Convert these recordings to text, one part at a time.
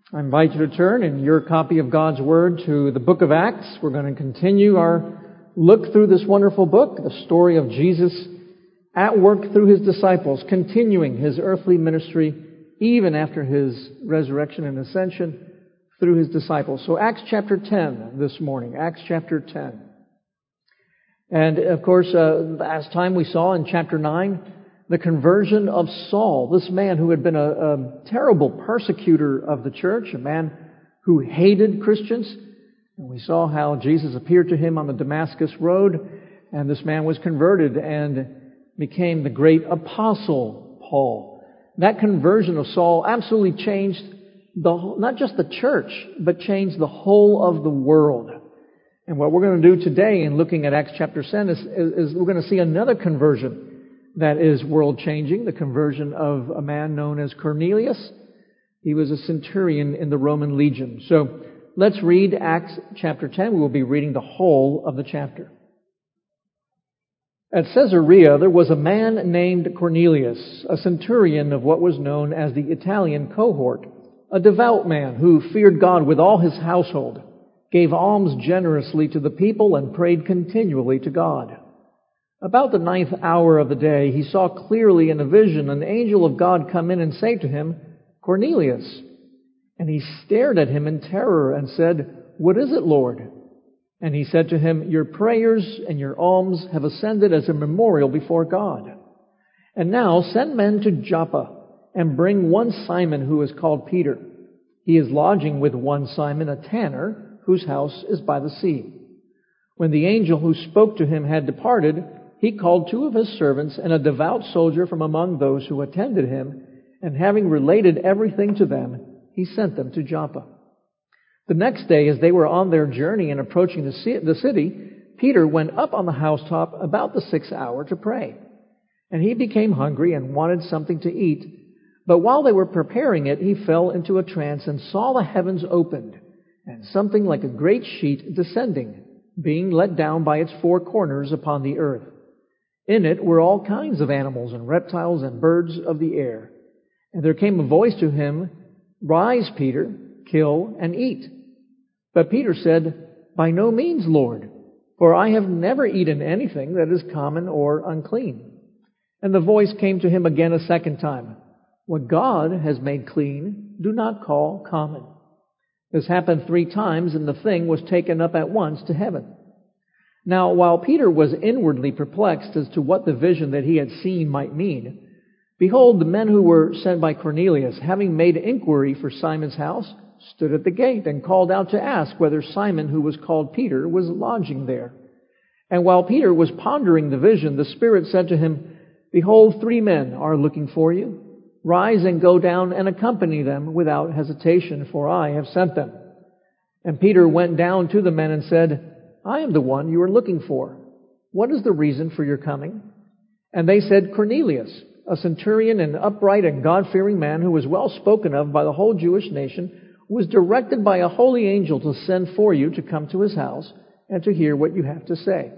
I invite you to turn in your copy of God's Word to the book of Acts. We're going to continue our look through this wonderful book, the story of Jesus at work through His disciples, continuing His earthly ministry even after His resurrection and ascension through His disciples. So Acts chapter 10 this morning, Acts chapter 10. And of course, last time we saw in chapter 9, the conversion of Saul, this man who had been a terrible persecutor of the church, a man who hated Christians. And we saw how Jesus appeared to him on the Damascus road, and this man was converted and became the great apostle Paul. That conversion of Saul absolutely changed not just the church, but changed the whole of the world. And what we're going to do today in looking at Acts chapter 10 is we're going to see another conversion that is world-changing, the conversion of a man known as Cornelius. He was a centurion in the Roman legion. So let's read Acts chapter 10. We will be reading the whole of the chapter. At Caesarea, there was a man named Cornelius, a centurion of what was known as the Italian cohort, a devout man who feared God with all his household, gave alms generously to the people, and prayed continually to God. About the 9th hour of the day, he saw clearly in a vision an angel of God come in and say to him, "Cornelius." And he stared at him in terror and said, "What is it, Lord?" And he said to him, "Your prayers and your alms have ascended as a memorial before God. And now send men to Joppa and bring one Simon who is called Peter. He is lodging with one Simon, a tanner, whose house is by the sea." When the angel who spoke to him had departed, he called 2 of his servants and a devout soldier from among those who attended him, and having related everything to them, he sent them to Joppa. The next day, as they were on their journey and approaching the city, Peter went up on the housetop about the 6th hour to pray. And he became hungry and wanted something to eat. But while they were preparing it, he fell into a trance and saw the heavens opened, and something like a great sheet descending, being let down by its 4 corners upon the earth. In it were all kinds of animals and reptiles and birds of the air. And there came a voice to him, "Rise, Peter, kill and eat." But Peter said, "By no means, Lord, for I have never eaten anything that is common or unclean." And the voice came to him again a second time, "What God has made clean, do not call common." This happened 3 times, and the thing was taken up at once to heaven. Now, while Peter was inwardly perplexed as to what the vision that he had seen might mean, behold, the men who were sent by Cornelius, having made inquiry for Simon's house, stood at the gate and called out to ask whether Simon, who was called Peter, was lodging there. And while Peter was pondering the vision, the Spirit said to him, "Behold, 3 men are looking for you. Rise and go down and accompany them without hesitation, for I have sent them." And Peter went down to the men and said, "I am the one you are looking for. What is the reason for your coming?" And they said, "Cornelius, a centurion and upright and God-fearing man who was well spoken of by the whole Jewish nation, was directed by a holy angel to send for you to come to his house and to hear what you have to say."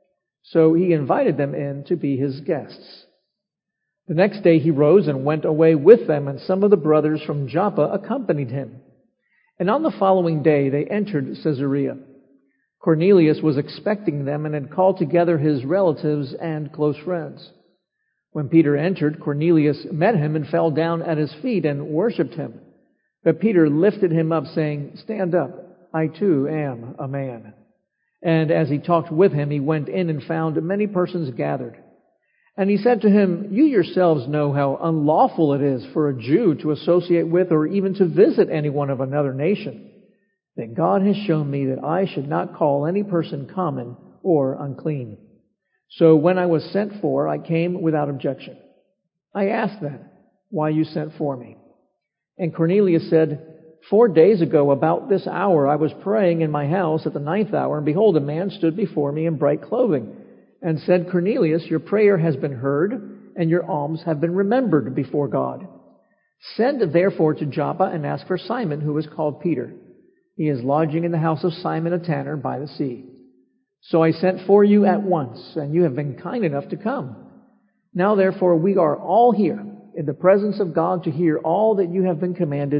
So he invited them in to be his guests. The next day he rose and went away with them, and some of the brothers from Joppa accompanied him. And on the following day they entered Caesarea. Cornelius was expecting them and had called together his relatives and close friends. When Peter entered, Cornelius met him and fell down at his feet and worshipped him. But Peter lifted him up, saying, "Stand up, I too am a man." And as he talked with him, he went in and found many persons gathered. And he said to him, "You yourselves know how unlawful it is for a Jew to associate with or even to visit anyone of another nation. That God has shown me that I should not call any person common or unclean. So when I was sent for, I came without objection. I asked then, 'Why you sent for me?' And Cornelius said, 4 days ago, about this hour, I was praying in my house at the 9th hour, and behold, a man stood before me in bright clothing, and said, 'Cornelius, your prayer has been heard, and your alms have been remembered before God. Send therefore to Joppa and ask for Simon, who is called Peter. He is lodging in the house of Simon, a tanner, by the sea.' So I sent for you at once, and you have been kind enough to come. Now therefore we are all here in the presence of God to hear all that you have been commanded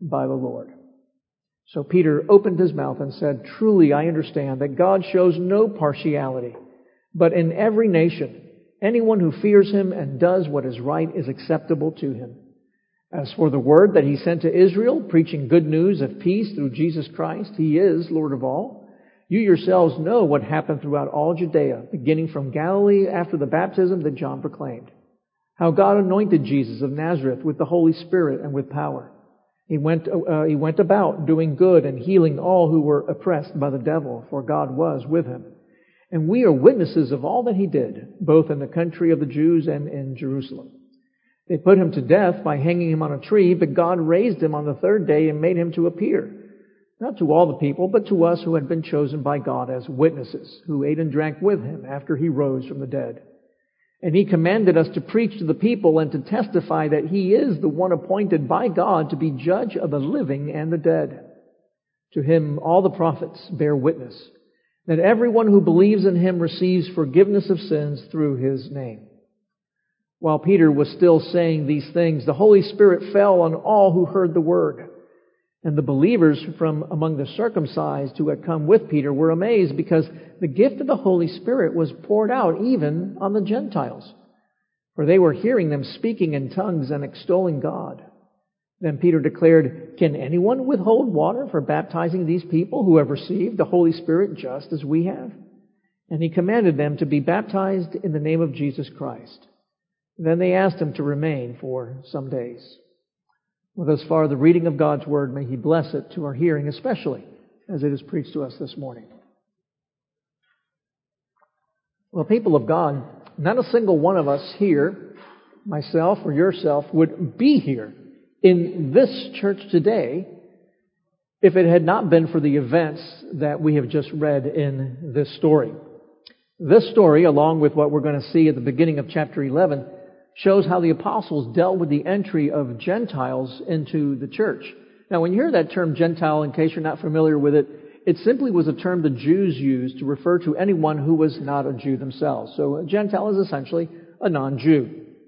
by the Lord. So Peter opened his mouth and said, "Truly I understand that God shows no partiality, but in every nation, anyone who fears him and does what is right is acceptable to him. As for the word that he sent to Israel, preaching good news of peace through Jesus Christ, he is Lord of all. You yourselves know what happened throughout all Judea, beginning from Galilee after the baptism that John proclaimed, how God anointed Jesus of Nazareth with the Holy Spirit and with power. He went about doing good and healing all who were oppressed by the devil, for God was with him. And we are witnesses of all that he did, both in the country of the Jews and in Jerusalem. They put him to death by hanging him on a tree, but God raised him on the third day and made him to appear, not to all the people, but to us who had been chosen by God as witnesses, who ate and drank with him after he rose from the dead. And he commanded us to preach to the people and to testify that he is the one appointed by God to be judge of the living and the dead. To him all the prophets bear witness that everyone who believes in him receives forgiveness of sins through his name." While Peter was still saying these things, the Holy Spirit fell on all who heard the word. And the believers from among the circumcised who had come with Peter were amazed because the gift of the Holy Spirit was poured out even on the Gentiles. For they were hearing them speaking in tongues and extolling God. Then Peter declared, "Can anyone withhold water for baptizing these people who have received the Holy Spirit just as we have?" And he commanded them to be baptized in the name of Jesus Christ. Then they asked him to remain for some days. Well, thus far, the reading of God's Word, may He bless it to our hearing, especially as it is preached to us this morning. Well, people of God, not a single one of us here, myself or yourself, would be here in this church today if it had not been for the events that we have just read in this story. This story, along with what we're going to see at the beginning of chapter 11, shows how the apostles dealt with the entry of Gentiles into the church. Now, when you hear that term Gentile, in case you're not familiar with it, it simply was a term the Jews used to refer to anyone who was not a Jew themselves. So a Gentile is essentially a non-Jew.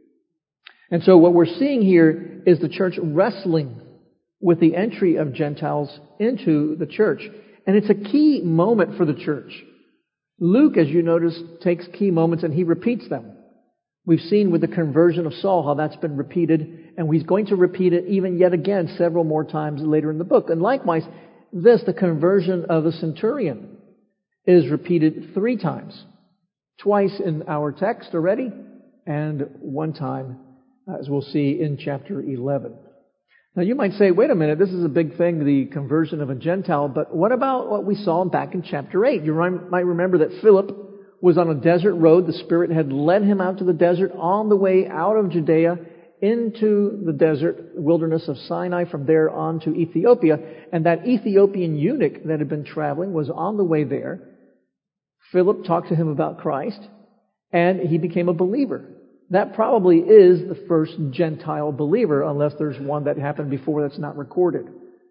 And so what we're seeing here is the church wrestling with the entry of Gentiles into the church. And it's a key moment for the church. Luke, as you notice, takes key moments and he repeats them. We've seen with the conversion of Saul how that's been repeated, and he's going to repeat it even yet again several more times later in the book. And likewise, the conversion of the centurion, is repeated 3 times. Twice in our text already, and 1 time, as we'll see in chapter 11. Now you might say, wait a minute, this is a big thing, the conversion of a Gentile, but what about what we saw back in chapter 8? You might remember that Philip was on a desert road. The Spirit had led him out to the desert on the way out of Judea into the desert wilderness of Sinai, from there on to Ethiopia. And that Ethiopian eunuch that had been traveling was on the way there. Philip talked to him about Christ, and he became a believer. That probably is the first Gentile believer, unless there's one that happened before that's not recorded.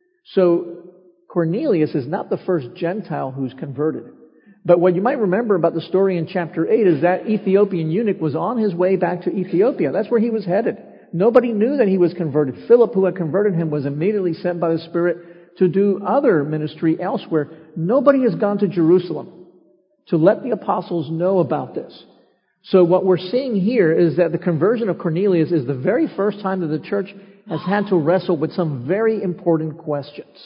So Cornelius is not the first Gentile who's converted. But what you might remember about the story in chapter 8 is that Ethiopian eunuch was on his way back to Ethiopia. That's where he was headed. Nobody knew that he was converted. Philip, who had converted him, was immediately sent by the Spirit to do other ministry elsewhere. Nobody has gone to Jerusalem to let the apostles know about this. So what we're seeing here is that the conversion of Cornelius is the very first time that the church has had to wrestle with some very important questions.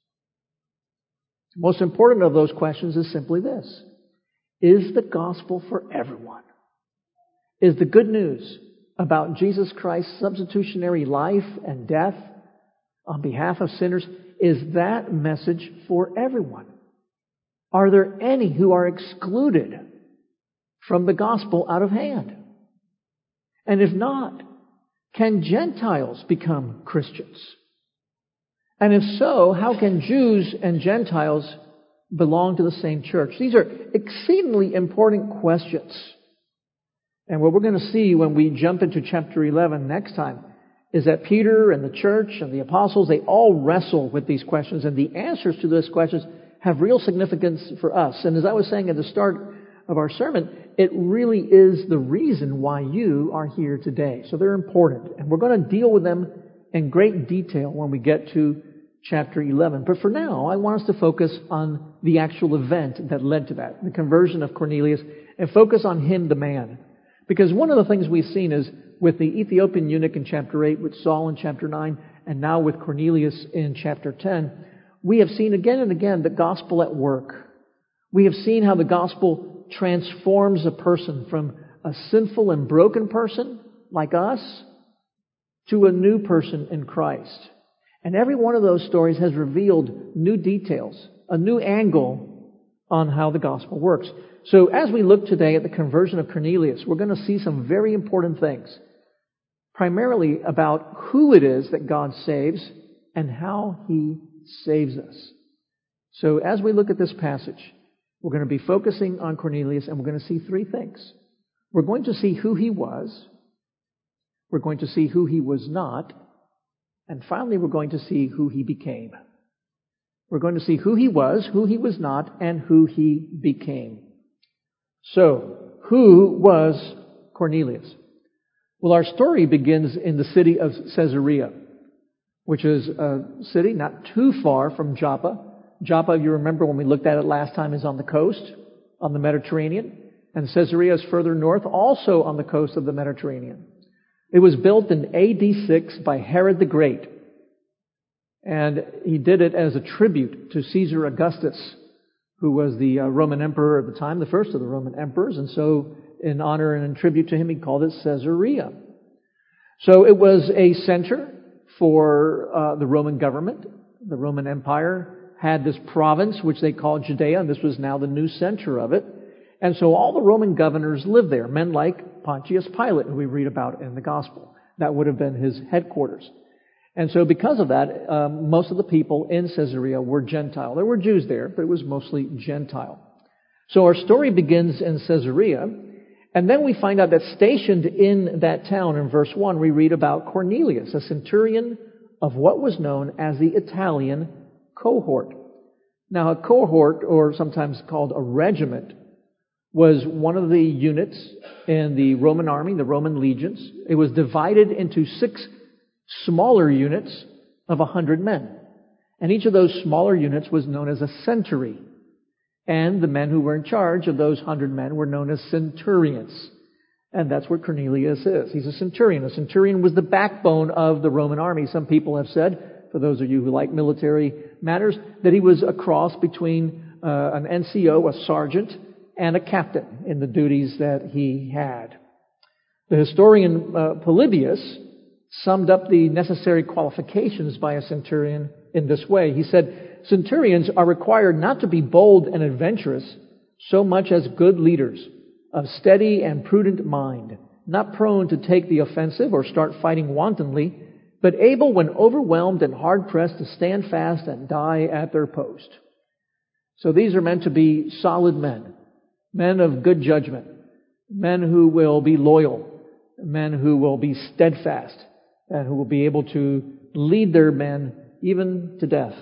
The most important of those questions is simply this: is the gospel for everyone? Is the good news about Jesus Christ's substitutionary life and death on behalf of sinners, is that message for everyone? Are there any who are excluded from the gospel out of hand? And if not, can Gentiles become Christians? And if so, how can Jews and Gentiles belong to the same church? These are exceedingly important questions. And what we're going to see when we jump into chapter 11 next time is that Peter and the church and the apostles, they all wrestle with these questions, and the answers to those questions have real significance for us. And as I was saying at the start of our sermon, it really is the reason why you are here today. So they're important, and we're going to deal with them in great detail when we get to chapter 11. But for now, I want us to focus on the actual event that led to that, the conversion of Cornelius, and focus on him, the man. Because one of the things we've seen is with the Ethiopian eunuch in chapter 8, with Saul in chapter 9, and now with Cornelius in chapter 10, we have seen again and again the gospel at work. We have seen how the gospel transforms a person from a sinful and broken person like us to a new person in Christ. And every one of those stories has revealed new details, a new angle on how the gospel works. So as we look today at the conversion of Cornelius, we're going to see some very important things, primarily about who it is that God saves and how He saves us. So as we look at this passage, we're going to be focusing on Cornelius, and we're going to see three things. We're going to see who he was. We're going to see who he was not. And finally, we're going to see who he became. We're going to see who he was not, and who he became. So, who was Cornelius? Well, our story begins in the city of Caesarea, which is a city not too far from Joppa. Joppa, you remember when we looked at it last time, is on the coast, on the Mediterranean. And Caesarea is further north, also on the coast of the Mediterranean. It was built in AD 6 by Herod the Great. And he did it as a tribute to Caesar Augustus, who was the Roman emperor at the time, the first of the Roman emperors. And so, in honor and in tribute to him, he called it Caesarea. So it was a center for the Roman government. The Roman Empire had this province, which they called Judea, and this was now the new center of it. And so all the Roman governors lived there, men like Pontius Pilate, who we read about in the Gospel. That would have been his headquarters. And so because of that, most of the people in Caesarea were Gentile. There were Jews there, but it was mostly Gentile. So our story begins in Caesarea, and then we find out that stationed in that town in verse 1, we read about Cornelius, a centurion of what was known as the Italian cohort. Now, a cohort, or sometimes called a regiment, was one of the units in the Roman army, the Roman legions. It was divided into 6 smaller units of 100 men. And each of those smaller units was known as a century. And the men who were in charge of those 100 men were known as centurions. And that's what Cornelius is. He's a centurion. A centurion was the backbone of the Roman army. Some people have said, for those of you who like military matters, that he was a cross between an NCO, a sergeant, and a captain in the duties that he had. The historian Polybius summed up the necessary qualifications by a centurion in this way. He said, centurions are required not to be bold and adventurous so much as good leaders, of steady and prudent mind, not prone to take the offensive or start fighting wantonly, but able when overwhelmed and hard-pressed to stand fast and die at their post. So these are meant to be solid men. Men of good judgment, men who will be loyal, men who will be steadfast, and who will be able to lead their men even to death.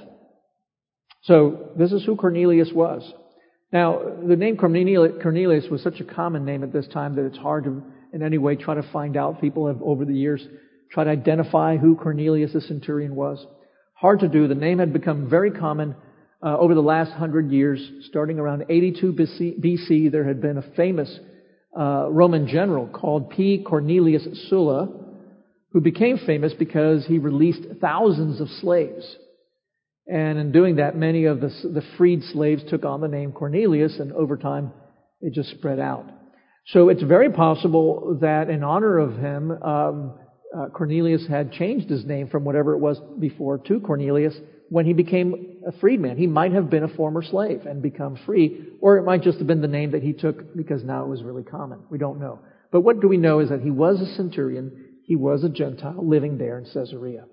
So this is who Cornelius was. Now, the name Cornelius was such a common name at this time that it's hard to in any way try to find out. People have over the years tried to identify who Cornelius the centurion was. Hard to do. The name had become very common over the last 100 years. Starting around 82 BC, there had been a famous Roman general called P. Cornelius Sulla, who became famous because he released thousands of slaves. And in doing that, many of the freed slaves took on the name Cornelius, and over time, it just spread out. So it's very possible that in honor of him, Cornelius had changed his name from whatever it was before to Cornelius when he became a freedman. He might have been a former slave and become free, or it might just have been the name that he took because now it was really common. We don't know. But what do we know is that he was a centurion. He was a Gentile living there in Caesarea.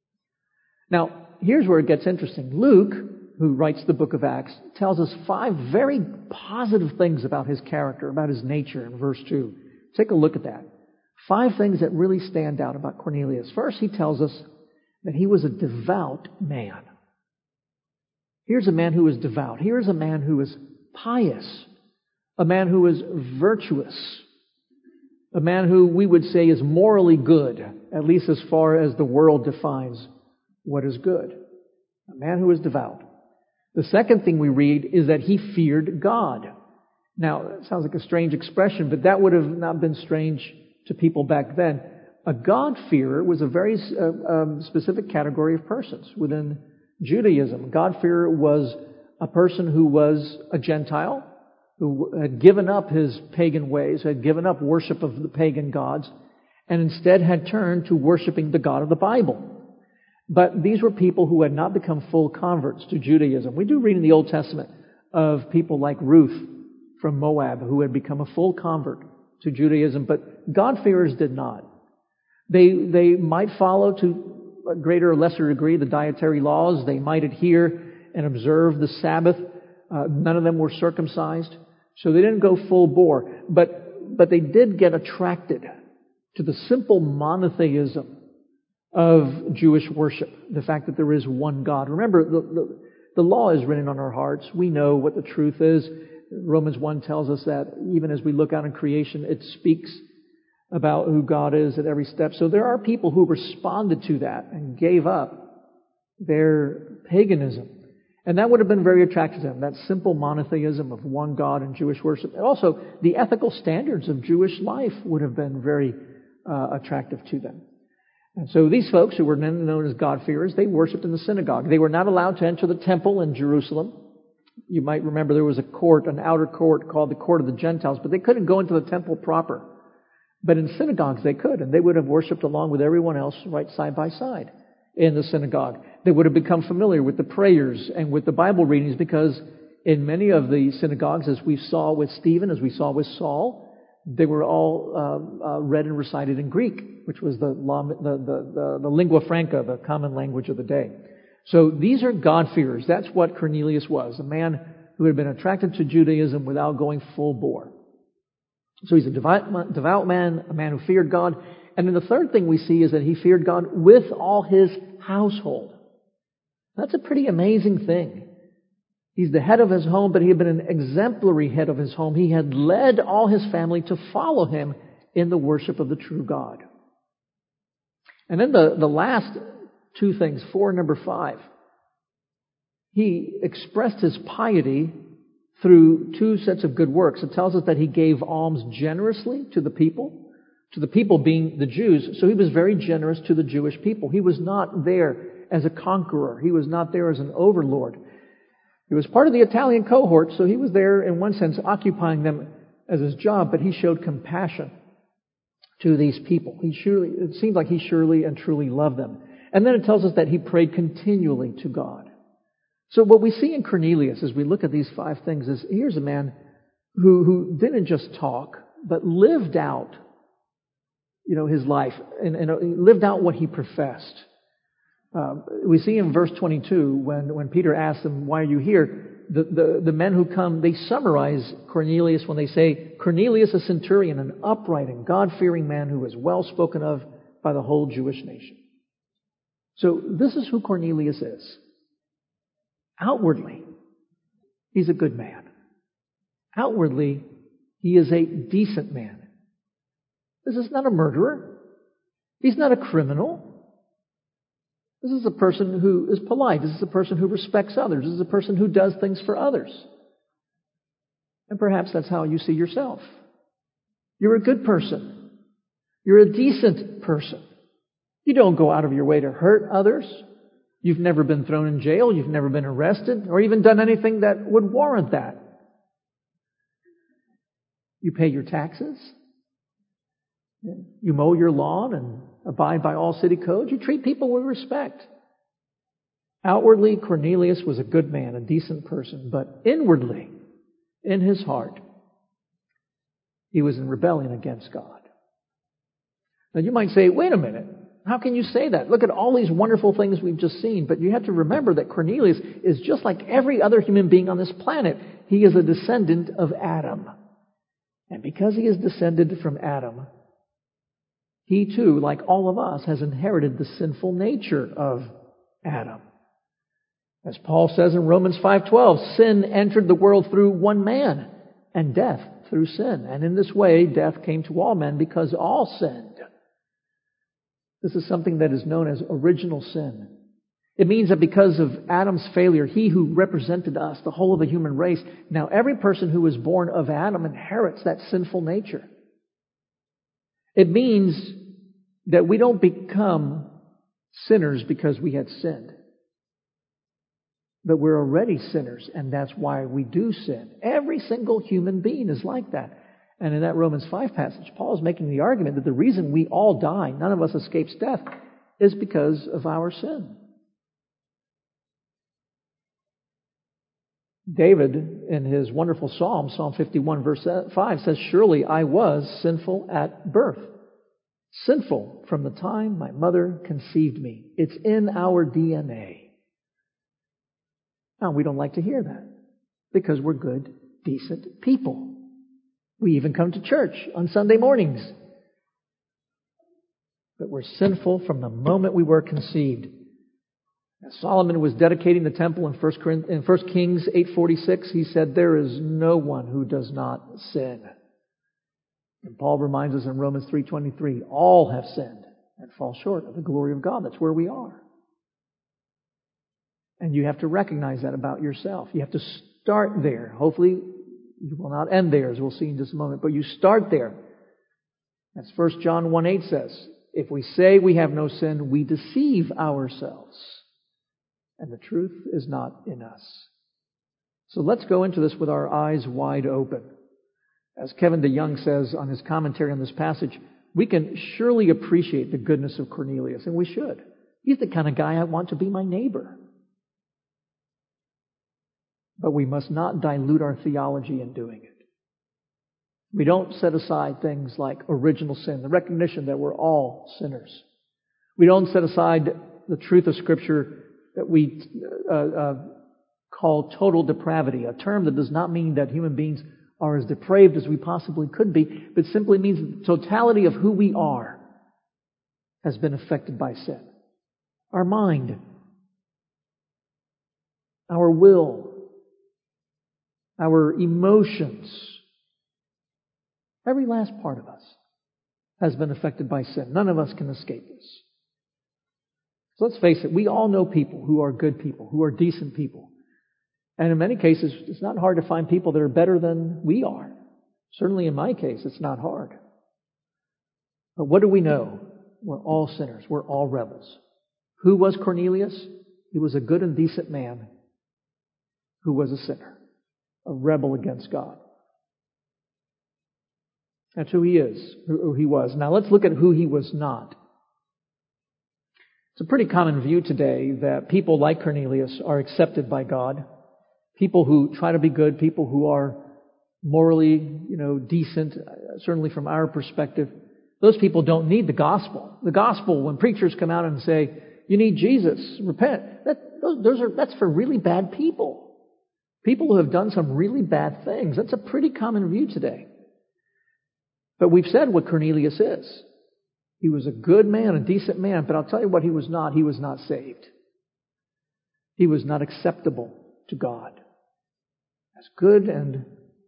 Now, here's where it gets interesting. Luke, who writes the book of Acts, tells us 5 very positive things about his character, about his nature in verse 2. Take a look at that. 5 things that really stand out about Cornelius. First, he tells us that he was a devout man. Here's a man who is devout. Here's a man who is pious. A man who is virtuous. A man who we would say is morally good, at least as far as the world defines what is good. A man who was devout. The second thing we read is that he feared God. Now, it sounds like a strange expression, but that would have not been strange to people back then. A God-fearer was a very specific category of persons within Judaism. God-fearer was a person who was a Gentile, who had given up his pagan ways, had given up worship of the pagan gods, and instead had turned to worshiping the God of the Bible. But these were people who had not become full converts to Judaism. We do read in the Old Testament of people like Ruth from Moab who had become a full convert to Judaism, but God-fearers did not. They might follow to a greater or lesser degree the dietary laws. They might adhere and observe the Sabbath. None of them were circumcised, so they didn't go full bore. But they did get attracted to the simple monotheism of Jewish worship, the fact that there is one God. Remember, the law is written on our hearts. We know what the truth is. Romans 1 tells us that even as we look out in creation, it speaks about who God is at every step. So there are people who responded to that and gave up their paganism. And that would have been very attractive to them, that simple monotheism of one God in Jewish worship. And also, the ethical standards of Jewish life would have been very attractive to them. And so these folks, who were known as God-fearers, they worshipped in the synagogue. They were not allowed to enter the temple in Jerusalem. You might remember there was a court, an outer court called the Court of the Gentiles, but they couldn't go into the temple proper. But in synagogues they could, and they would have worshipped along with everyone else right side by side in the synagogue. They would have become familiar with the prayers and with the Bible readings, because in many of the synagogues, as we saw with Stephen, as we saw with Saul, they were all read and recited in Greek, which was the lingua franca, the common language of the day. So these are God-fearers. That's what Cornelius was, a man who had been attracted to Judaism without going full bore. So he's a devout man, a man who feared God. And then the third thing we see is that he feared God with all his household. That's a pretty amazing thing. He's the head of his home, but he had been an exemplary head of his home. He had led all his family to follow him in the worship of the true God. And then the last two things, 4 and number 5. He expressed his piety through 2 sets of good works. It tells us that he gave alms generously to the people being the Jews. So he was very generous to the Jewish people. He was not there as a conqueror. He was not there as an overlord. He was part of the Italian cohort, so he was there in one sense occupying them as his job, but he showed compassion to these people. It seemed like he surely and truly loved them. And then it tells us that he prayed continually to God. So what we see in Cornelius as we look at these 5 things is, here's a man who didn't just talk, but lived out, his life and lived out what he professed. We see in verse 22 when Peter asks him, "Why are you here?" The men who come, they summarize Cornelius when they say, "Cornelius, a centurion, an upright and God-fearing man who is well spoken of by the whole Jewish nation." So this is who Cornelius is. Outwardly, he's a good man. Outwardly, he is a decent man. This is not a murderer. He's not a criminal. This is a person who is polite. This is a person who respects others. This is a person who does things for others. And perhaps that's how you see yourself. You're a good person. You're a decent person. You don't go out of your way to hurt others. You've never been thrown in jail. You've never been arrested or even done anything that would warrant that. You pay your taxes. You mow your lawn and abide by all city codes. You treat people with respect. Outwardly, Cornelius was a good man, a decent person, but inwardly, in his heart, he was in rebellion against God. Now you might say, wait a minute, how can you say that? Look at all these wonderful things we've just seen, but you have to remember that Cornelius is just like every other human being on this planet. He is a descendant of Adam. And because he is descended from Adam, he too, like all of us, has inherited the sinful nature of Adam. As Paul says in Romans 5:12, sin entered the world through one man, and death through sin. And in this way, death came to all men because all sinned. This is something that is known as original sin. It means that because of Adam's failure, he who represented us, the whole of the human race, now every person who is born of Adam inherits that sinful nature. It means that we don't become sinners because we had sinned. But we're already sinners, and that's why we do sin. Every single human being is like that. And in that Romans 5 passage, Paul is making the argument that the reason we all die, none of us escapes death, is because of our sin. David, in his wonderful psalm, Psalm 51 verse 5, says, "Surely I was sinful at birth, sinful from the time my mother conceived me." It's in our DNA. Now, we don't like to hear that because we're good, decent people. We even come to church on Sunday mornings. But we're sinful from the moment we were conceived. As Solomon was dedicating the temple in 1 Kings 8:46, he said, "There is no one who does not sin." And Paul reminds us in Romans 3:23, all have sinned and fall short of the glory of God. That's where we are. And you have to recognize that about yourself. You have to start there. Hopefully, you will not end there, as we'll see in just a moment. But you start there. As 1 John 1:8 says, if we say we have no sin, we deceive ourselves. And the truth is not in us. So let's go into this with our eyes wide open. As Kevin DeYoung says on his commentary on this passage, we can surely appreciate the goodness of Cornelius, and we should. He's the kind of guy I want to be my neighbor. But we must not dilute our theology in doing it. We don't set aside things like original sin, the recognition that we're all sinners. We don't set aside the truth of Scripture that we call total depravity, a term that does not mean that human beings are as depraved as we possibly could be, but simply means the totality of who we are has been affected by sin. Our mind, our will, our emotions, every last part of us has been affected by sin. None of us can escape this. So let's face it, we all know people who are good people, who are decent people. And in many cases, it's not hard to find people that are better than we are. Certainly in my case, it's not hard. But what do we know? We're all sinners. We're all rebels. Who was Cornelius? He was a good and decent man who was a sinner, a rebel against God. That's who he is, who he was. Now let's look at who he was not. It's a pretty common view today that people like Cornelius are accepted by God. People who try to be good, people who are morally, decent, certainly from our perspective. Those people don't need the gospel. The gospel, when preachers come out and say, you need Jesus, repent, that's for really bad people. People who have done some really bad things. That's a pretty common view today. But we've said what Cornelius is. He was a good man, a decent man, but I'll tell you what he was not. He was not saved. He was not acceptable to God. As good and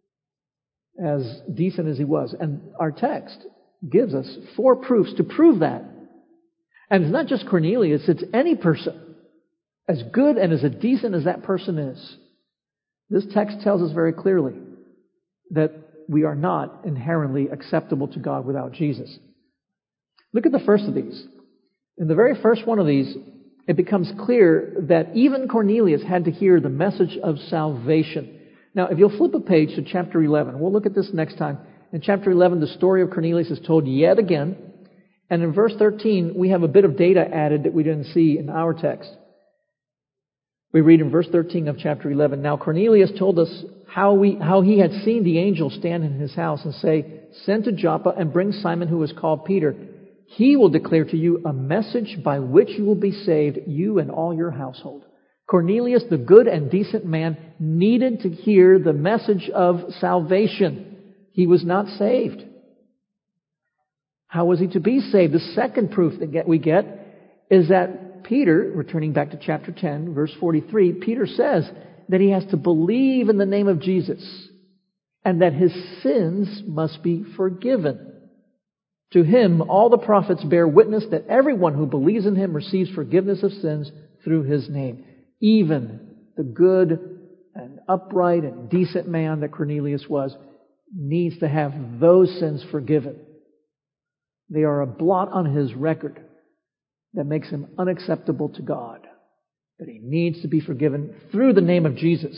as decent as he was. And our text gives us 4 proofs to prove that. And it's not just Cornelius, it's any person. As good and as decent as that person is. This text tells us very clearly that we are not inherently acceptable to God without Jesus. Look at the first of these. In the very first one of these, it becomes clear that even Cornelius had to hear the message of salvation. Now, if you'll flip a page to chapter 11, we'll look at this next time. In chapter 11, the story of Cornelius is told yet again. And in verse 13, we have a bit of data added that we didn't see in our text. We read in verse 13 of chapter 11, "Now Cornelius told us how he had seen the angel stand in his house and say, 'Send to Joppa and bring Simon who is called Peter. He will declare to you a message by which you will be saved, you and all your household.'" Cornelius, the good and decent man, needed to hear the message of salvation. He was not saved. How was he to be saved? The second proof that we get is that Peter, returning back to chapter 10, verse 43, Peter says that he has to believe in the name of Jesus and that his sins must be forgiven. To him, all the prophets bear witness that everyone who believes in him receives forgiveness of sins through His name. Even the good and upright and decent man that Cornelius was needs to have those sins forgiven. They are a blot on his record that makes him unacceptable to God. But he needs to be forgiven through the name of Jesus.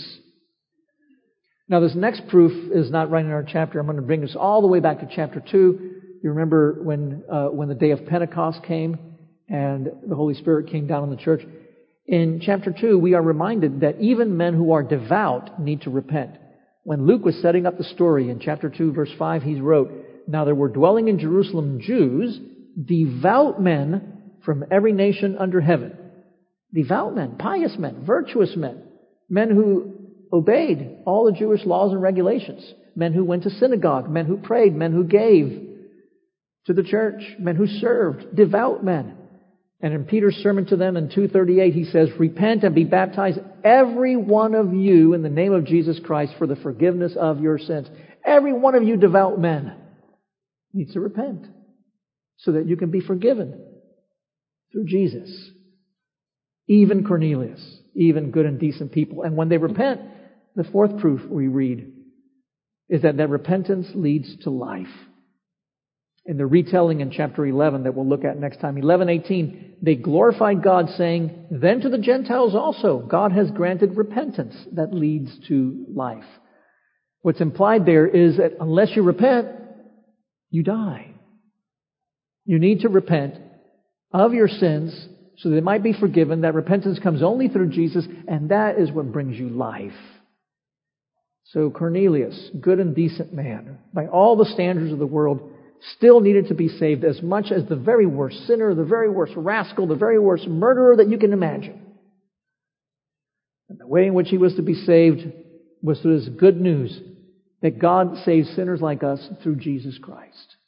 Now, this next proof is not right in our chapter. I'm going to bring us all the way back to chapter 2. You remember when the day of Pentecost came and the Holy Spirit came down on the church. In chapter 2, we are reminded that even men who are devout need to repent. When Luke was setting up the story in chapter 2, verse 5, he wrote, "Now there were dwelling in Jerusalem Jews, devout men from every nation under heaven." Devout men, pious men, virtuous men, men who obeyed all the Jewish laws and regulations, men who went to synagogue, men who prayed, men who gave to the church, men who served, devout men. And in Peter's sermon to them in 2:38, he says, "Repent and be baptized, every one of you, in the name of Jesus Christ, for the forgiveness of your sins." Every one of you devout men needs to repent so that you can be forgiven through Jesus. Even Cornelius, even good and decent people. And when they repent, the fourth proof we read is that repentance leads to life. In the retelling in chapter 11 that we'll look at next time, 11:18, they glorified God, saying, "Then to the Gentiles also God has granted repentance that leads to life." What's implied there is that unless you repent, you die. You need to repent of your sins so they might be forgiven. That repentance comes only through Jesus, and that is what brings you life. So Cornelius, good and decent man, by all the standards of the world, still needed to be saved as much as the very worst sinner, the very worst rascal, the very worst murderer that you can imagine. And the way in which he was to be saved was through this good news that God saves sinners like us through Jesus Christ.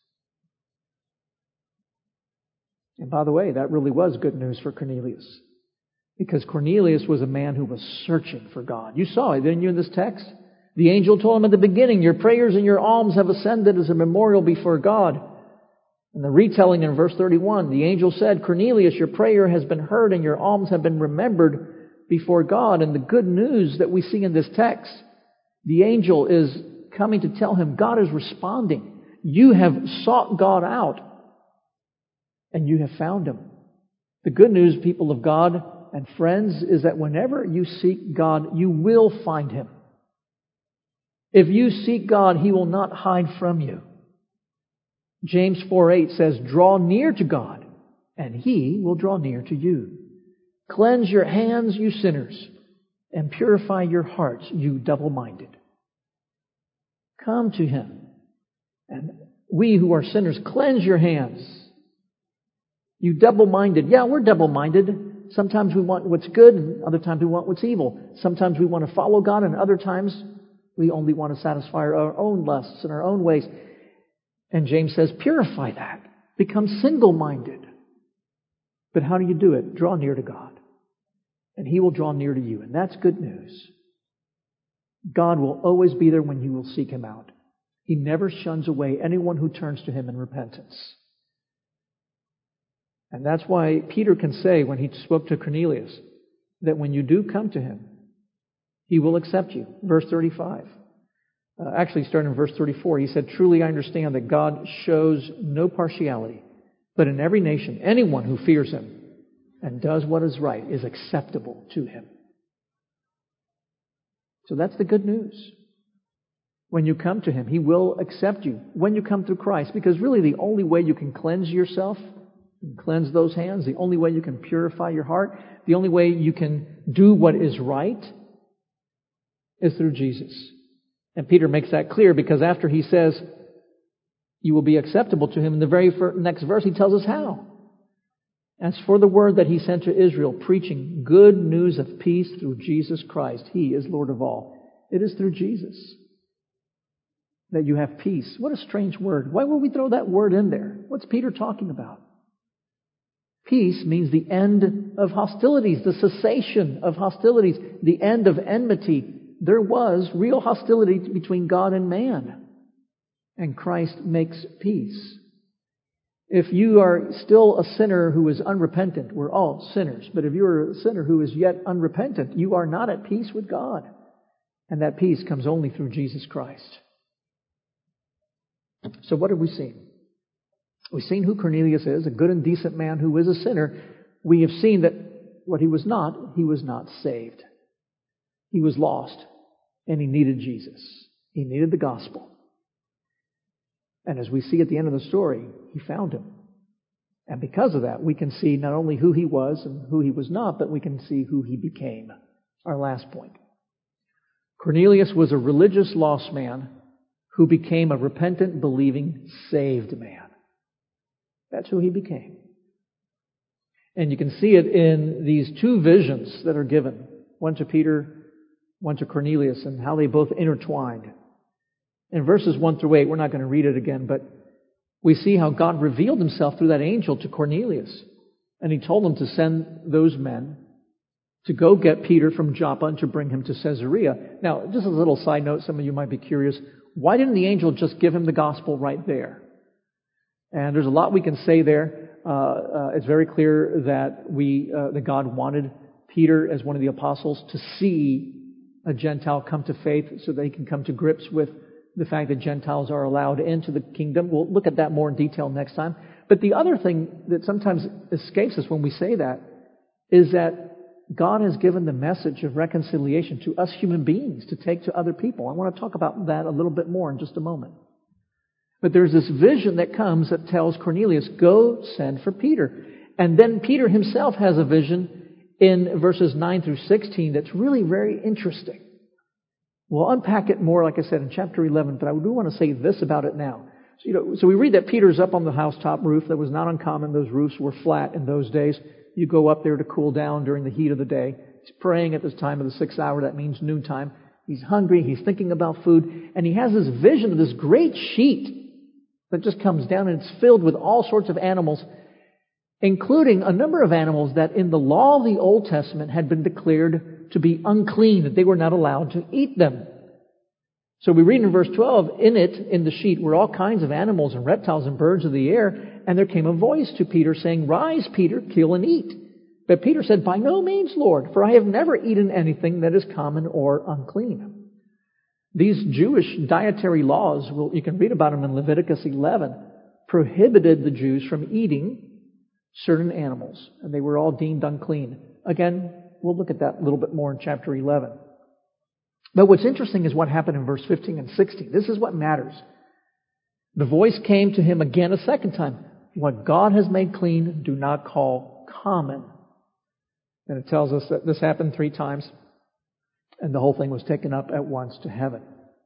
And by the way, that really was good news for Cornelius, because Cornelius was a man who was searching for God. You saw it, didn't you, in this text? The angel told him at the beginning, "Your prayers and your alms have ascended as a memorial before God." In the retelling in verse 31, the angel said, "Cornelius, your prayer has been heard and your alms have been remembered before God." And the good news that we see in this text, the angel is coming to tell him God is responding. You have sought God out and you have found Him. The good news, people of God and friends, is that whenever you seek God, you will find Him. If you seek God, He will not hide from you. James 4:8 says, "Draw near to God, and He will draw near to you. Cleanse your hands, you sinners, and purify your hearts, you double-minded." Come to Him. And we who are sinners, cleanse your hands. You double-minded. Yeah, we're double-minded. Sometimes we want what's good, and other times we want what's evil. Sometimes we want to follow God, and other times we only want to satisfy our own lusts and our own ways. And James says, purify that. Become single-minded. But how do you do it? Draw near to God. And He will draw near to you. And that's good news. God will always be there when you will seek Him out. He never shuns away anyone who turns to Him in repentance. And that's why Peter can say, when he spoke to Cornelius, that when you do come to Him, He will accept you. Verse 35. Actually, starting in verse 34, he said, "Truly I understand that God shows no partiality, but in every nation, anyone who fears Him and does what is right is acceptable to Him." So that's the good news. When you come to Him, He will accept you. When you come through Christ, because really the only way you can cleanse yourself, cleanse those hands, the only way you can purify your heart, the only way you can do what is right is through Jesus. And Peter makes that clear, because after he says you will be acceptable to Him, in the very next verse he tells us how. "As for the word that He sent to Israel, preaching good news of peace through Jesus Christ, He is Lord of all." It is through Jesus that you have peace. What a strange word. Why would we throw that word in there? What's Peter talking about? Peace means the end of hostilities, the cessation of hostilities, the end of enmity. There was real hostility between God and man, and Christ makes peace. If you are still a sinner who is unrepentant, we're all sinners, but if you're a sinner who is yet unrepentant, you are not at peace with God. And that peace comes only through Jesus Christ. So what have we seen? We've seen who Cornelius is, a good and decent man who is a sinner. We have seen that what he was not saved. He was lost, and he needed Jesus. He needed the gospel. And as we see at the end of the story, he found him. And because of that, we can see not only who he was and who he was not, but we can see who he became. Our last point. Cornelius was a religious lost man who became a repentant, believing, saved man. That's who he became. And you can see it in these two visions that are given. One to Peter, one to Cornelius, and how they both intertwined. In verses 1 through 8, we're not going to read it again, but we see how God revealed himself through that angel to Cornelius. And he told him to send those men to go get Peter from Joppa and to bring him to Caesarea. Now, just a little side note, some of you might be curious. Why didn't the angel just give him the gospel right there? And there's a lot we can say there. It's very clear that God wanted Peter as one of the apostles to see a Gentile come to faith so they can come to grips with the fact that Gentiles are allowed into the kingdom. We'll look at that more in detail next time. But the other thing that sometimes escapes us when we say that is that God has given the message of reconciliation to us human beings to take to other people. I want to talk about that a little bit more in just a moment. But there's this vision that comes that tells Cornelius, go send for Peter. And then Peter himself has a vision in verses 9 through 16 that's really very interesting. We'll unpack it more, like I said, in chapter 11, but I do want to say this about it now. So we read that Peter's up on the housetop roof. That was not uncommon. Those roofs were flat in those days. You go up there to cool down during the heat of the day. He's praying at this time of the 6th hour. That means noontime. He's hungry. He's thinking about food. And he has this vision of this great sheet that just comes down, and it's filled with all sorts of animals, including a number of animals that in the law of the Old Testament had been declared to be unclean, that they were not allowed to eat them. So we read in verse 12, in the sheet, were all kinds of animals and reptiles and birds of the air, and there came a voice to Peter saying, rise, Peter, kill and eat. But Peter said, by no means, Lord, for I have never eaten anything that is common or unclean. These Jewish dietary laws, you can read about them in Leviticus 11, prohibited the Jews from eating certain animals, and they were all deemed unclean. Again, we'll look at that a little bit more in chapter 11. But what's interesting is what happened in verse 15 and 16. This is what matters. The voice came to him again a second time. What God has made clean, do not call common. And it tells us that this happened 3 times, and the whole thing was taken up at once to heaven.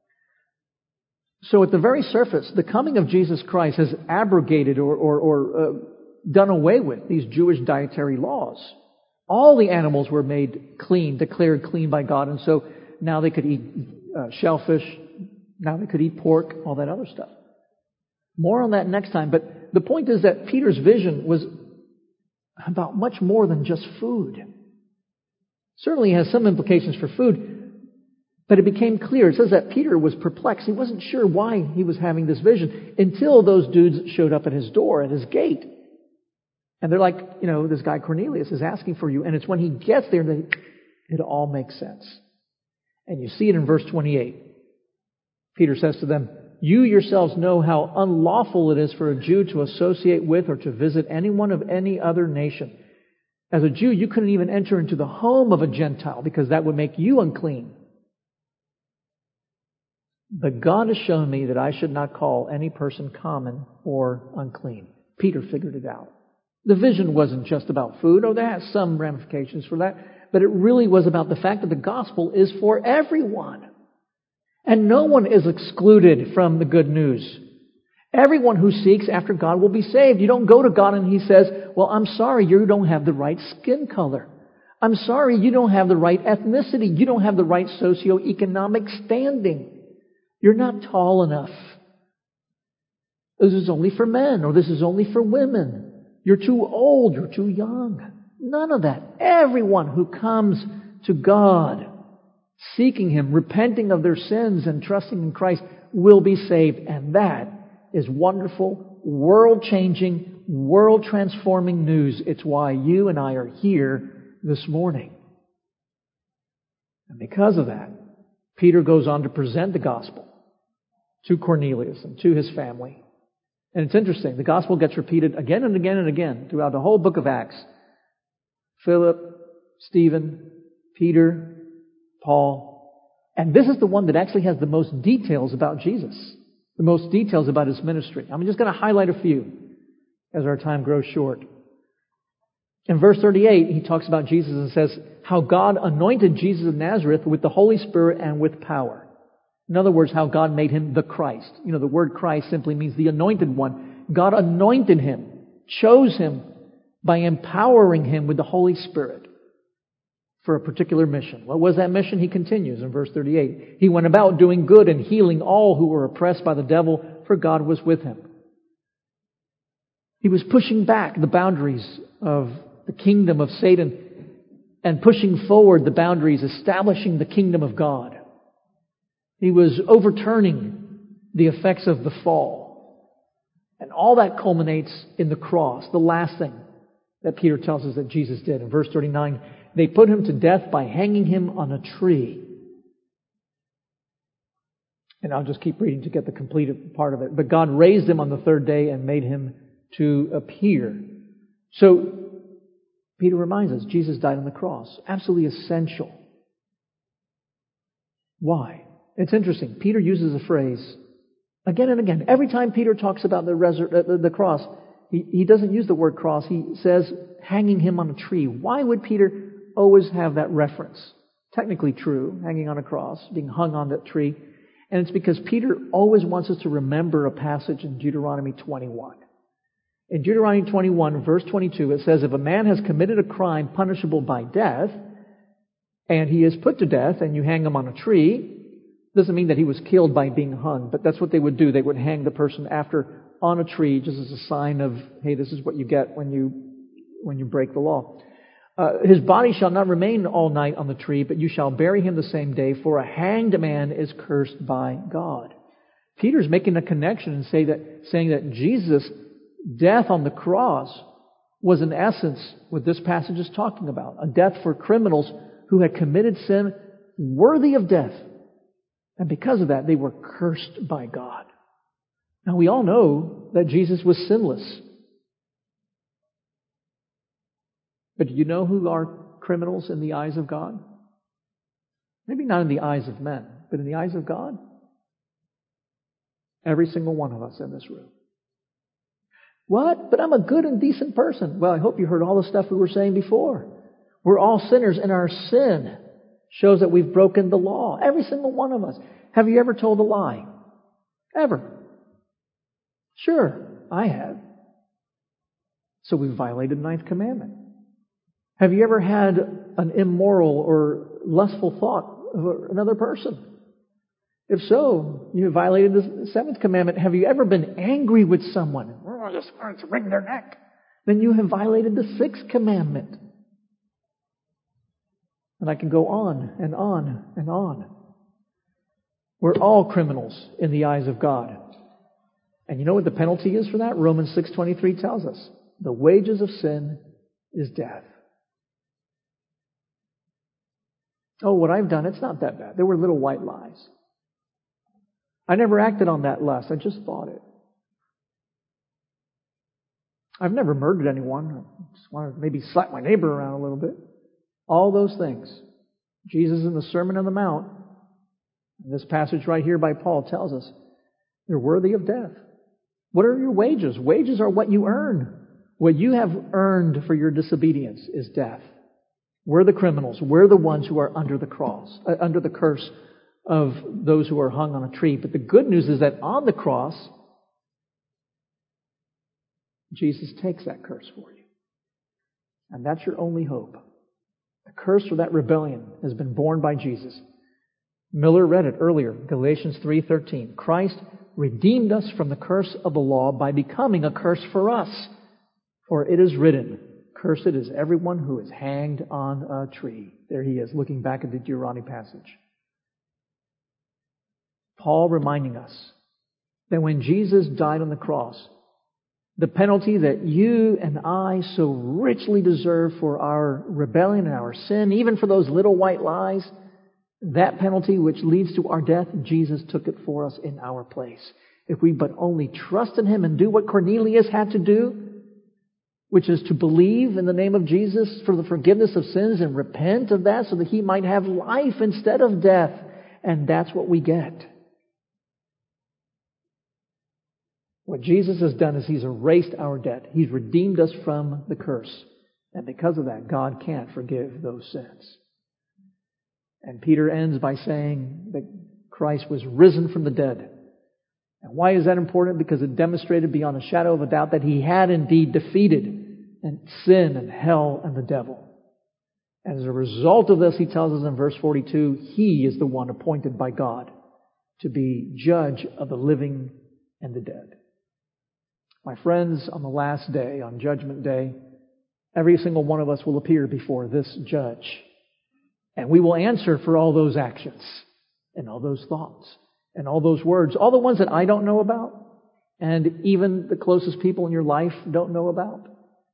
So at the very surface, the coming of Jesus Christ has abrogated or done away with these Jewish dietary laws. All the animals were made clean, declared clean by God, and so now they could eat shellfish, now they could eat pork, all that other stuff. More on that next time, but the point is that Peter's vision was about much more than just food. Certainly has some implications for food, but it became clear. It says that Peter was perplexed. He wasn't sure why he was having this vision until those dudes showed up at his door, at his gate. And they're like, this guy Cornelius is asking for you. And it's when he gets there that it all makes sense. And you see it in verse 28. Peter says to them, you yourselves know how unlawful it is for a Jew to associate with or to visit anyone of any other nation. As a Jew, you couldn't even enter into the home of a Gentile because that would make you unclean. But God has shown me that I should not call any person common or unclean. Peter figured it out. The vision wasn't just about food. Oh, that has some ramifications for that. But it really was about the fact that the gospel is for everyone. And no one is excluded from the good news. Everyone who seeks after God will be saved. You don't go to God and He says, well, I'm sorry, you don't have the right skin color. I'm sorry, you don't have the right ethnicity. You don't have the right socioeconomic standing. You're not tall enough. This is only for men, or this is only for women. You're too old, you're too young. None of that. Everyone who comes to God, seeking Him, repenting of their sins and trusting in Christ will be saved. And that is wonderful, world-changing, world-transforming news. It's why you and I are here this morning. And because of that, Peter goes on to present the gospel to Cornelius and to his family. And it's interesting, the gospel gets repeated again and again and again throughout the whole book of Acts. Philip, Stephen, Peter, Paul. And this is the one that actually has the most details about Jesus, the most details about his ministry. I'm just going to highlight a few as our time grows short. In verse 38, he talks about Jesus and says, how God anointed Jesus of Nazareth with the Holy Spirit and with power. In other words, how God made him the Christ. You know, the word Christ simply means the anointed one. God anointed him, chose him by empowering him with the Holy Spirit for a particular mission. What was that mission? He continues in verse 38. He went about doing good and healing all who were oppressed by the devil, for God was with him. He was pushing back the boundaries of the kingdom of Satan and pushing forward the boundaries, establishing the kingdom of God. He was overturning the effects of the fall. And all that culminates in the cross, the last thing that Peter tells us that Jesus did. In verse 39, they put him to death by hanging him on a tree. And I'll just keep reading to get the complete part of it. But God raised him on the third day and made him to appear. So, Peter reminds us, Jesus died on the cross. Absolutely essential. Why? It's interesting. Peter uses a phrase again and again. Every time Peter talks about the cross, he doesn't use the word cross. He says hanging him on a tree. Why would Peter always have that reference? Technically true, hanging on a cross, being hung on that tree. And it's because Peter always wants us to remember a passage in Deuteronomy 21. In Deuteronomy 21, verse 22, it says, if a man has committed a crime punishable by death, and he is put to death, and you hang him on a tree, doesn't mean that he was killed by being hung, but that's what they would do. They would hang the person after on a tree, just as a sign of, hey, this is what you get when you break the law. His body shall not remain all night on the tree, but you shall bury him the same day, for a hanged man is cursed by God. Peter's making a connection and saying that Jesus' death on the cross was in essence what this passage is talking about. A death for criminals who had committed sin worthy of death. And because of that, they were cursed by God. Now we all know that Jesus was sinless. But do you know who are criminals in the eyes of God? Maybe not in the eyes of men, but in the eyes of God? Every single one of us in this room. What? But I'm a good and decent person. Well, I hope you heard all the stuff we were saying before. We're all sinners, and our sin shows that we've broken the law. Every single one of us. Have you ever told a lie? Ever? Sure, I have. So we've violated the ninth commandment. Have you ever had an immoral or lustful thought of another person? If so, you have violated the seventh commandment. Have you ever been angry with someone? Oh, I just wanted to wring their neck. Then you have violated the sixth commandment. And I can go on and on and on. We're all criminals in the eyes of God. And you know what the penalty is for that? Romans 6:23 tells us. The wages of sin is death. Oh, what I've done, it's not that bad. There were little white lies. I never acted on that lust. I just thought it. I've never murdered anyone. I just want to maybe slap my neighbor around a little bit. All those things. Jesus in the Sermon on the Mount, this passage right here by Paul tells us, you're worthy of death. What are your wages? Wages are what you earn. What you have earned for your disobedience is death. We're the criminals. We're the ones who are under the cross, under the curse of those who are hung on a tree. But the good news is that on the cross, Jesus takes that curse for you. And that's your only hope. The curse for that rebellion has been borne by Jesus. Miller read it earlier, Galatians 3:13. Christ redeemed us from the curse of the law by becoming a curse for us. For it is written, cursed is everyone who is hanged on a tree. There he is, looking back at the Deuteronomy passage. Paul reminding us that when Jesus died on the cross, The penalty that you and I so richly deserve for our rebellion and our sin, even for those little white lies, that penalty which leads to our death, Jesus took it for us in our place. If we but only trust in Him and do what Cornelius had to do, which is to believe in the name of Jesus for the forgiveness of sins and repent of that so that he might have life instead of death. And that's what we get. What Jesus has done is He's erased our debt. He's redeemed us from the curse. And because of that, God can't forgive those sins. And Peter ends by saying that Christ was risen from the dead. And why is that important? Because it demonstrated beyond a shadow of a doubt that He had indeed defeated sin and hell and the devil. And as a result of this, he tells us in verse 42, He is the one appointed by God to be judge of the living and the dead. My friends, on the last day, on Judgment Day, every single one of us will appear before this judge. And we will answer for all those actions and all those thoughts and all those words, all the ones that I don't know about and even the closest people in your life don't know about.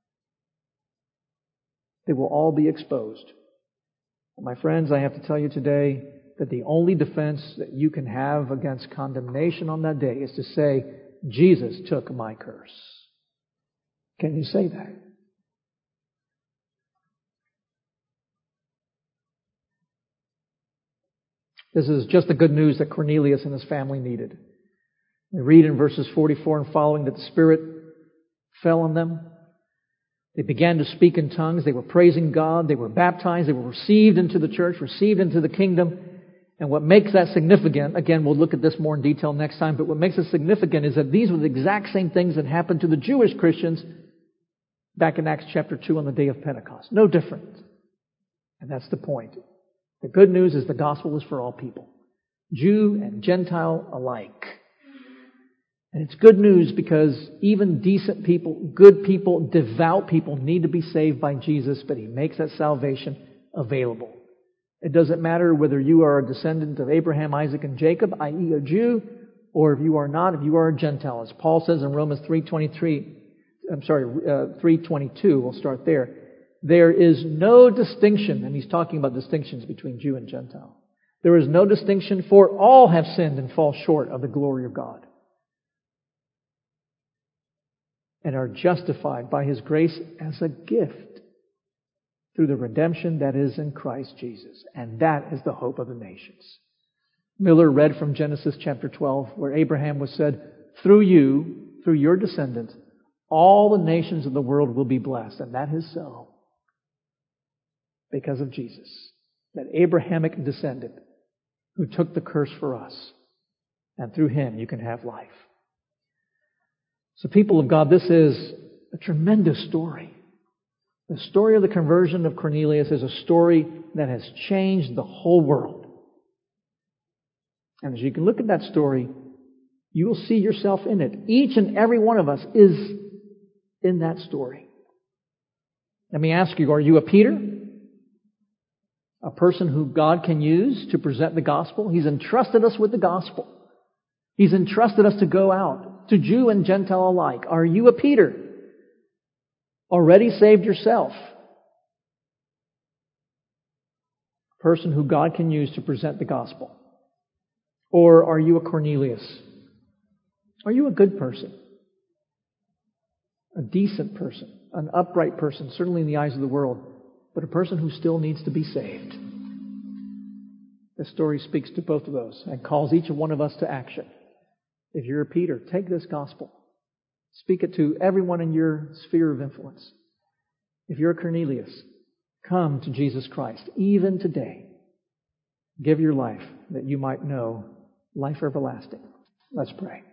They will all be exposed. And my friends, I have to tell you today that the only defense that you can have against condemnation on that day is to say, Jesus took my curse. Can you say that? This is just the good news that Cornelius and his family needed. We read in verses 44 and following that the Spirit fell on them. They began to speak in tongues. They were praising God. They were baptized. They were received into the church, received into the kingdom. And what makes that significant, again, we'll look at this more in detail next time, but what makes it significant is that these were the exact same things that happened to the Jewish Christians back in Acts chapter 2 on the day of Pentecost. No different. And that's the point. The good news is the gospel is for all people, Jew and Gentile alike. And it's good news because even decent people, good people, devout people need to be saved by Jesus, but He makes that salvation available. It doesn't matter whether you are a descendant of Abraham, Isaac, and Jacob, i.e. a Jew, or if you are not, if you are a Gentile. As Paul says in Romans 3:22, we'll start there. There is no distinction, and he's talking about distinctions between Jew and Gentile. There is no distinction, for all have sinned and fall short of the glory of God, and are justified by His grace as a gift through the redemption that is in Christ Jesus. And that is the hope of the nations. Miller read from Genesis chapter 12, where Abraham was said, through you, through your descendant, all the nations of the world will be blessed. And that is so because of Jesus, that Abrahamic descendant who took the curse for us. And through Him you can have life. So people of God, this is a tremendous story. The story of the conversion of Cornelius is a story that has changed the whole world. And as you can look at that story, you will see yourself in it. Each and every one of us is in that story. Let me ask you, are you a Peter? A person who God can use to present the gospel? He's entrusted us with the gospel. He's entrusted us to go out to Jew and Gentile alike. Are you a Peter? Already saved yourself? A person who God can use to present the gospel? Or are you a Cornelius? Are you a good person? A decent person? An upright person, certainly in the eyes of the world, but a person who still needs to be saved? This story speaks to both of those and calls each one of us to action. If you're a Peter, take this gospel. Speak it to everyone in your sphere of influence. If you're a Cornelius, come to Jesus Christ, even today. Give your life that you might know life everlasting. Let's pray.